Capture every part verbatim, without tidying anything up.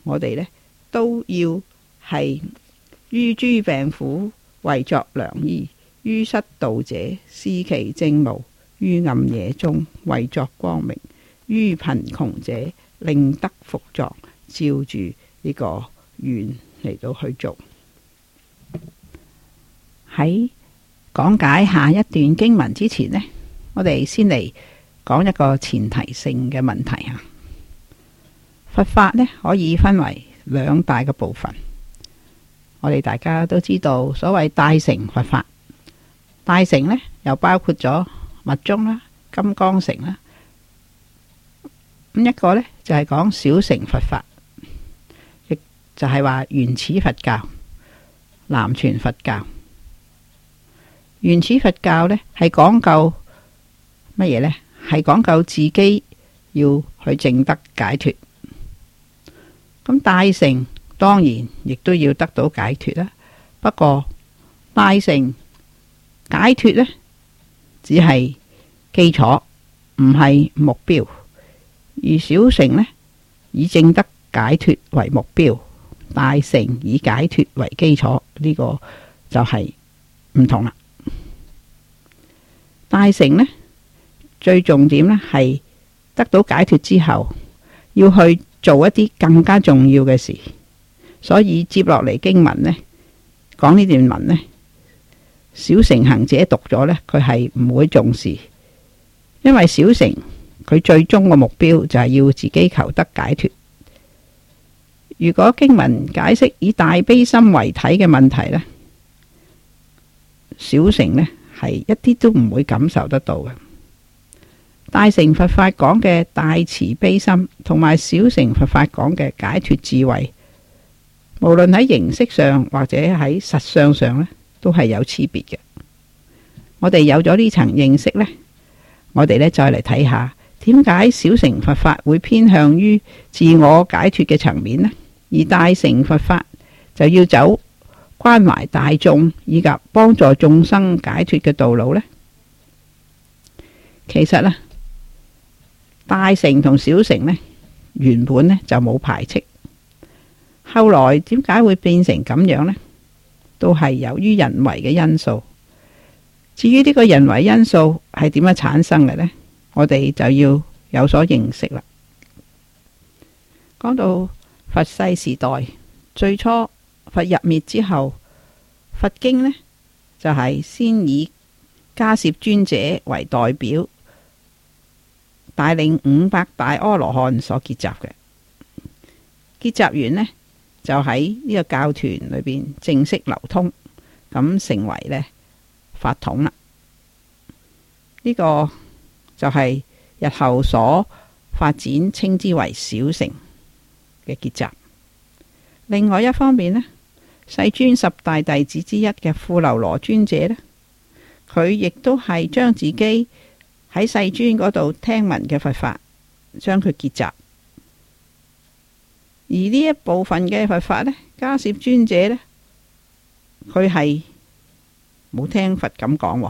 我哋呢都要係於諸病苦為作良醫，於失道者施其正路，於暗夜中為作光明，於貧窮者令得福狀，照住呢個願嚟到去做。喺講解下一段經文之前呢，我哋先嚟講一個前提性嘅問題啊。佛法呢可以分為兩大嘅部分，我哋大家都知道，所謂大乘佛法，大乘呢又包括咗密宗啦、金剛乘啦，咁一個呢就係講小乘佛法，亦就係話原始佛教、南傳佛教。原始佛教呢係講究乜嘢呢？係講究自己要去證得解脫。咁大乘當然亦都要得到解脫啦。不過大乘解脫呢，只係基礎，唔係目標；而小乘呢，以證得解脫為目標，大乘以解脫為基礎，呢個就係唔同啦。大乘呢，最重點呢係得到解脫之後，要去做一啲更加重要嘅事，所以接落嚟經文呢，講呢段文呢，小乘行者讀咗呢，佢係唔會重視，因為小乘佢最終嘅目標就係要自己求得解脫。如果經文解釋以大悲心為體嘅問題呢，小乘呢係一啲都唔會感受得到嘅。大乘佛法講嘅大慈悲心，同埋小乘佛法講嘅解脫智慧，無論喺形式上或者喺實相上呢，都係有差別嘅。我哋有咗呢層認識呢，我哋呢再嚟睇下點解小乘佛法會偏向於自我解脫嘅層面呢，而大乘佛法就要走關懷大眾以及幫助眾生解脫嘅道路呢。其實呢，大乘同小乘呢，原本呢就冇排斥，後來點解會變成咁樣呢？都係由於人為嘅因素。至於呢個人為因素係點樣產生嘅呢？我哋就要有所認識啦。講到佛世時代，最初佛入滅之後，佛經呢就係、是、先以迦葉尊者為代表，帶領五百大阿羅漢所結集嘅，結集完呢，就喺呢個教團裏邊正式流通，咁成為呢法統啦。呢、這個就係日後所發展稱之為小乘嘅結集。另外一方面呢，世尊十大弟子之一嘅富樓羅尊者呢，佢亦都係將自己喺世尊嗰度聽聞嘅佛法，將佢結集。而呢一部分嘅佛法呢，迦葉尊者呢，佢係冇聽佛咁講。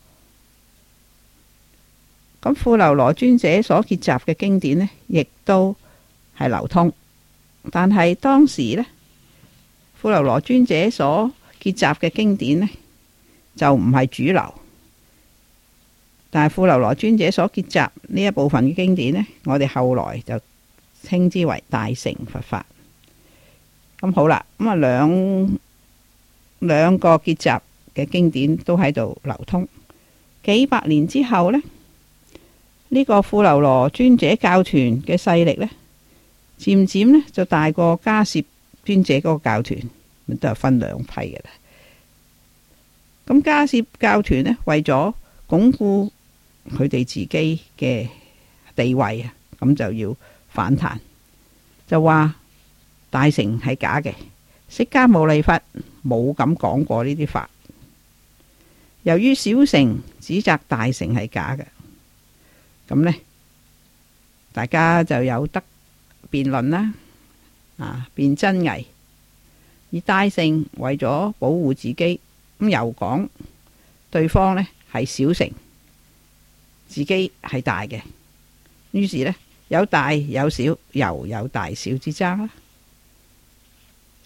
咁富樓羅尊者所結集嘅經典呢，亦都係流通。但係當時呢，富樓羅尊者所結集嘅經典呢，就唔係主流。但係富樓羅尊者所結集呢一部分嘅經典呢，我哋後來就稱之為大乘佛法。咁好啦，咁啊兩兩個結集嘅經典都喺度流通。幾百年之後呢，呢、這個富樓羅尊者教團嘅勢力呢，漸漸呢就大過迦葉尊者嗰個教團，都係分兩批嘅啦。咁迦葉教團呢，為咗鞏固佢哋自己嘅地位啊，咁就要反彈，就話大乘係假嘅，釋迦牟尼佛冇咁講過呢啲法。由於小乘指責大乘係假嘅，咁呢，大家就有得辯論啦，啊，辯真偽。而大乘為咗保護自己，咁又講對方呢係小乘，自己係大嘅，於是呢，有大有小，又有大小之爭啦。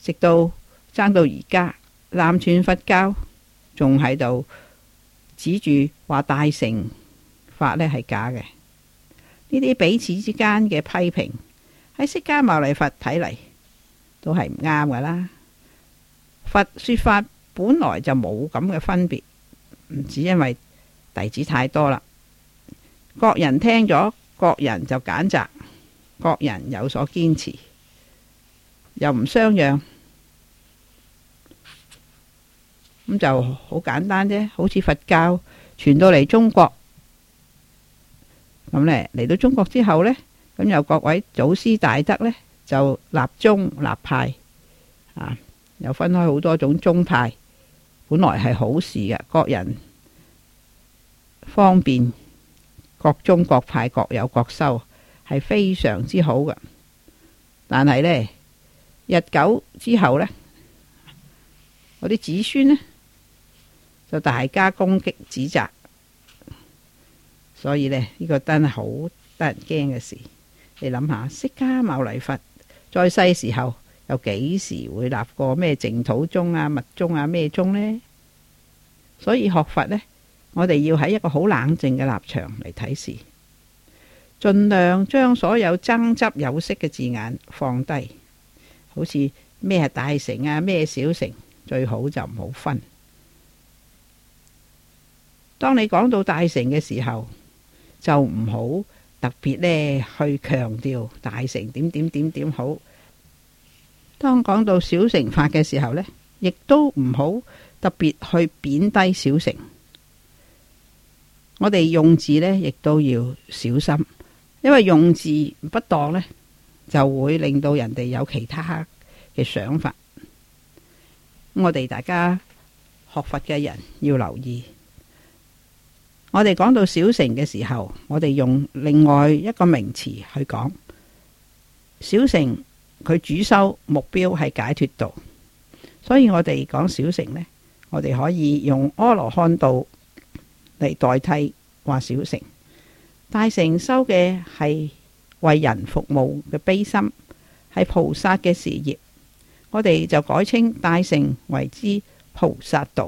直到爭到而家，南傳佛教仲喺度指住話大乘法呢係假嘅。呢啲彼此之間嘅批評，喺釋迦牟尼佛睇嚟都係唔啱噶啦。佛說法本來就冇咁嘅分別，唔止因為弟子太多啦，各人聽咗，各人就揀擇，各人有所堅持，又唔相讓，咁就好簡單啫。好似佛教傳到嚟中國，咁呢嚟到中國之後呢，咁有各位祖師大德呢，就立宗立派啊，又分開好多種宗派，本來係好事嘅，各人方便，各宗各派各有各修，係非常之好嘅。但係呢，日久之後呢，我啲子孫呢，就大家攻擊指責，所以呢，呢個真係好得人驚嘅事。你諗下，釋迦牟尼佛在世時候，有幾時會立過咩淨土宗啊、密宗啊、咩宗呢？所以學佛呢，我哋要喺一個好冷靜嘅立場嚟睇事，盡量將所有爭執有色嘅字眼放低。好似咩係大乘啊，咩小乘，最好就唔好分。當你講到大乘嘅時候，就唔好特別呢去強調大乘點點點點好。當講到小乘法嘅時候呢，亦都唔好特別去貶低小乘。我哋用字呢，亦都要小心，因為用字不當呢，就會令到人哋有其他嘅想法。我哋大家學佛嘅人要留意，我哋講到小乘嘅時候，我哋用另外一個名詞去講小乘，佢主修目標係解脫道，所以我哋講小乘呢，我哋可以用阿羅漢道嚟代替話小乘。大乘修嘅係為人服務嘅悲心，係菩薩嘅事業，我哋就改稱大乘為之菩薩道。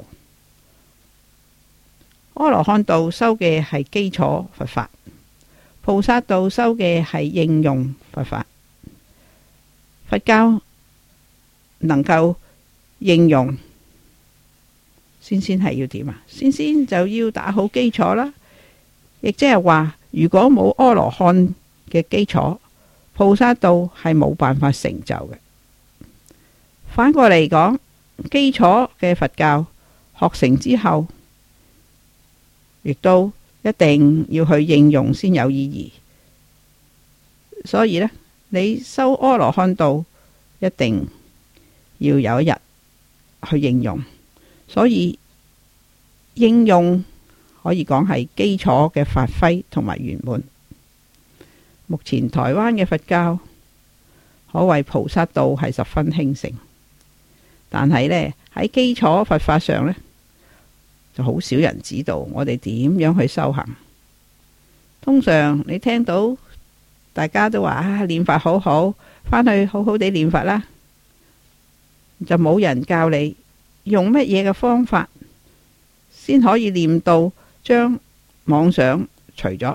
阿羅漢道修嘅係基礎佛法，菩薩道修嘅係應用佛法。佛教能夠應用，先先係要點啊？先先就要打好基礎啦。亦即係話，如果冇阿羅漢嘅基礎，菩薩道係冇辦法成就嘅。反過嚟講，基礎嘅佛教學成之後，亦都一定要去應用先有意義。所以呢，你修阿羅漢道一定要有一日去應用。所以應用可以講係基礎嘅發揮同埋圓滿。目前台灣嘅佛教可謂菩薩道係十分興盛，但係呢，喺基礎佛法上呢，就好少人指導我哋點樣去修行。通常你聽到大家都話啊，念法好好，返去好好地念法啦，就冇人教你用乜嘢嘅方法先可以念到將妄想除咗。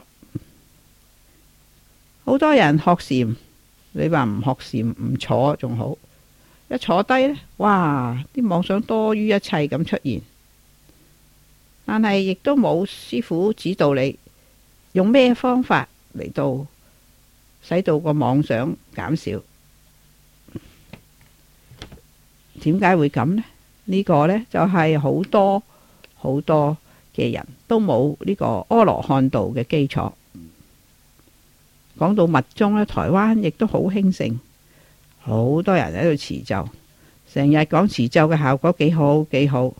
好多人學禪，你話唔學禪唔坐仲好，一坐低呢，哇，啲妄想多於一切咁出現。但係亦都冇師父指導你用咩方法嚟到使到個妄想減少。點解會咁呢？呢個呢，就係好多好多嘅人都冇呢個阿羅漢道嘅基礎。講到密宗呢，台灣亦都好興盛，好多人喺度持咒，成日講持咒嘅效果幾好幾好。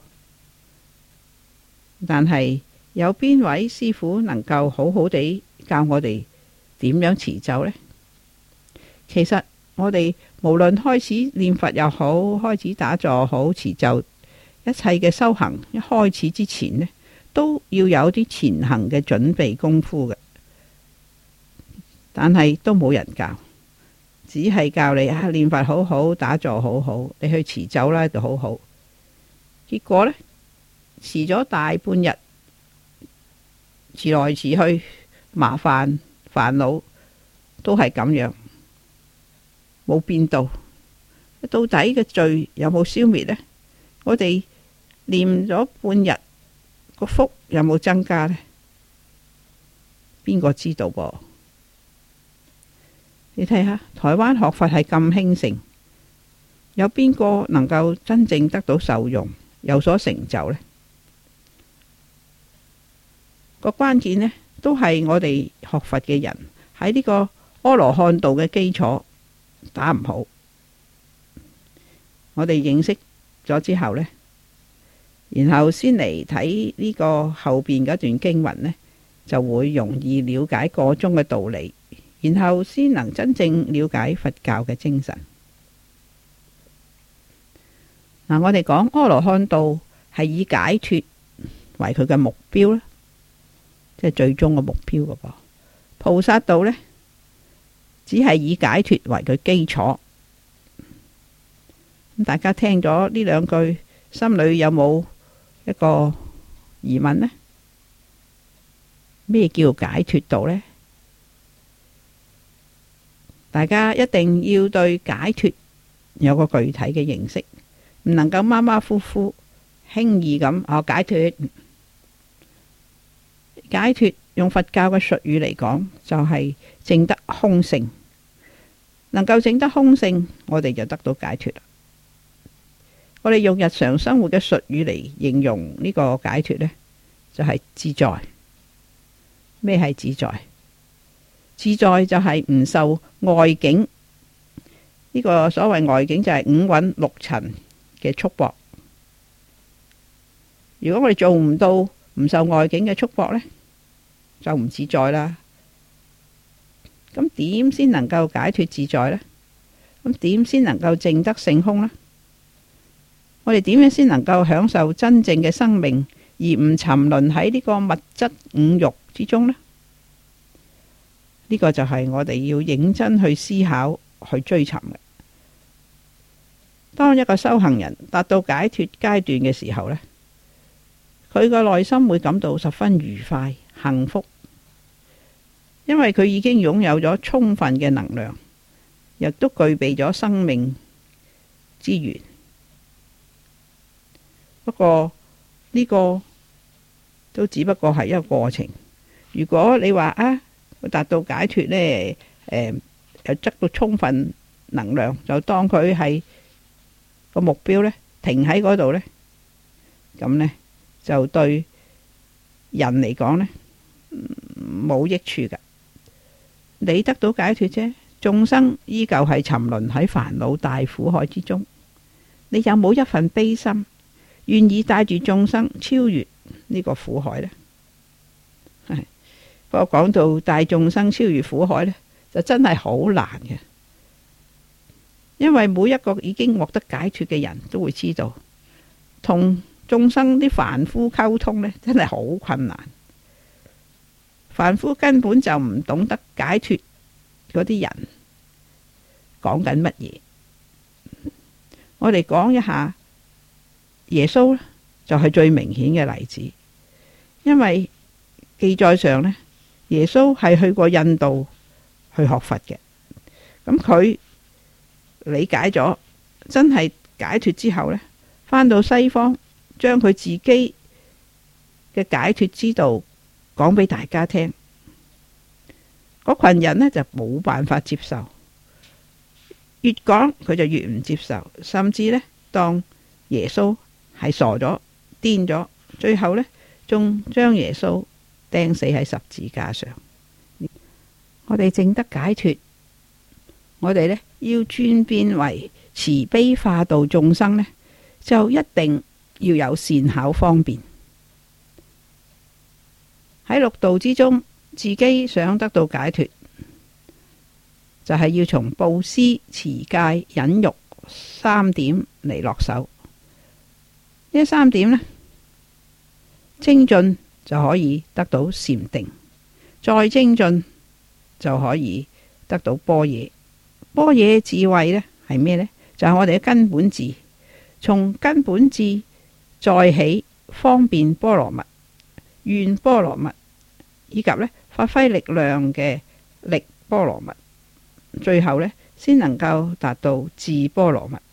但係有邊位師父能夠好好地教我哋點樣持咒呢？其實我哋無論開始念佛又好，開始打坐好，持咒，一切嘅修行一開始之前呢，都要有啲前行嘅準備功夫嘅。但係都冇人教， 只係教你啊練法好好，打坐好好，你去持咒啦就好好。結果呢，持咗大半日，持來持去，麻煩煩惱都係咁樣，冇變到。到底嘅罪有冇消滅呢？我哋念咗半日，個福有冇增加呢？邊個知道噃？你睇下，台灣學佛係咁興盛，有邊個能夠真正得到受用，有所成就呢？個關鍵呢，都係我哋學佛嘅人喺呢個阿羅漢道嘅基礎打唔好。我哋認識咗之後呢，然後先嚟睇呢個後邊嗰段經文呢，就會容易了解個中嘅道理，然後先能真正了解佛教嘅精神。嗱，我哋講阿羅漢道係以解脫為佢嘅目標啦，即係最終嘅目標噶噃。菩薩道呢，只係以解脫為佢基礎。咁大家聽咗呢兩句，心裏有冇一個疑問呢？咩叫解脫道呢？大家一定要對解脫有個具體嘅認識，唔能夠馬馬虎虎輕易咁哦解脫。解脫用佛教嘅術語嚟講，就係證得空性。能夠證得空性，我哋就得到解脫啦。我哋用日常生活嘅術語嚟形容呢個解脫呢，就係自在。咩係自在？自在就係唔受外境，呢個所謂外境就係五蘊六塵嘅束縛。如果我哋做唔到唔受外境嘅束縛呢，就唔自在啦。咁點先能夠解脫自在呢？咁點先能夠證得性空呢？我哋點樣先能夠享受真正嘅生命，而唔沉淪喺呢個物質五欲之中呢？呢個就係我哋要認真去思考、去追尋嘅。當一個修行人達到解脫階段嘅時候呢，佢個內心會感到十分愉快、幸福，因為佢已經擁有咗充分嘅能量，亦都具備咗生命之源。不過呢個都只不過係一個過程。如果你話啊，達到解脫呢，誒、呃，又得到充分能量，就當佢係個目標呢，停喺嗰度呢，咁呢，就對人嚟講呢，冇益處噶。你得到解脫啫，眾生依舊係沉淪喺煩惱大苦海之中。你有冇一份悲心，願意帶住眾生超越呢個苦海呢？係，不過講到帶眾生超越苦海呢，就真係好難嘅。因為每一個已經獲得解脫嘅人都會知道，同眾生啲凡夫溝通呢，真係好困難。凡夫根本就唔懂得解脫嗰啲人講緊乜嘢。我哋講一下耶穌就係最明顯嘅例子，因為記載上呢，耶穌係去過印度去學佛嘅。咁佢理解咗，真係解脫之後呢，返到西方，將佢自己嘅解脫之道講俾大家聽，嗰群人呢就冇辦法接受，越講佢就越唔接受，甚至呢當耶穌係傻咗、癲咗，最後呢仲將耶穌釘死喺十字架上。我哋證得解脫，我哋呢要轉變為慈悲化度眾生呢，就一定要有善巧方便。喺六道之中，自己想得到解脫，就係要從布施、持戒、忍辱三點嚟落手。呢三點呢，精進就可以得到禪定，再精進就可以得到般若。 般若智慧呢係咩呢？就係、是、我哋嘅根本智，從根本智再起方便波羅蜜、願波羅蜜，以及呢發揮力量嘅力波羅蜜，最後呢先能夠達到智波羅蜜。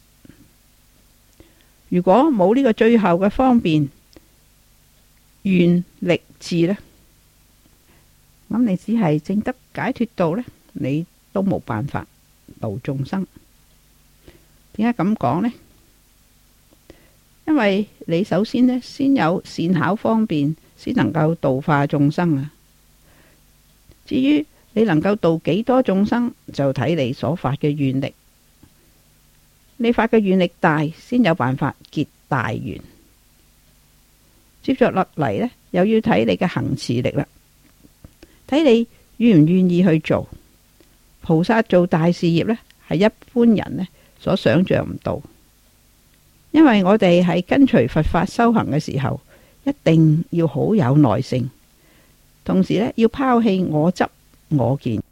如果冇呢個最後嘅方便願力智呢，咁你只係證得解脫道呢，你都冇辦法度眾生。點解咁講呢？因為你首先呢，先有善巧方便，先能夠度化眾生啊。至於你能夠度幾多眾生，就睇你所發嘅願力。你發嘅願力大，先有辦法結大願。接着落嚟呢，又要睇你嘅行持力啦，睇你願唔願意去做。菩薩做大事業呢，係一般人呢所想象唔到，因為我哋喺跟隨佛法修行嘅時候，一定要好有耐性，同時呢要拋棄我執我見。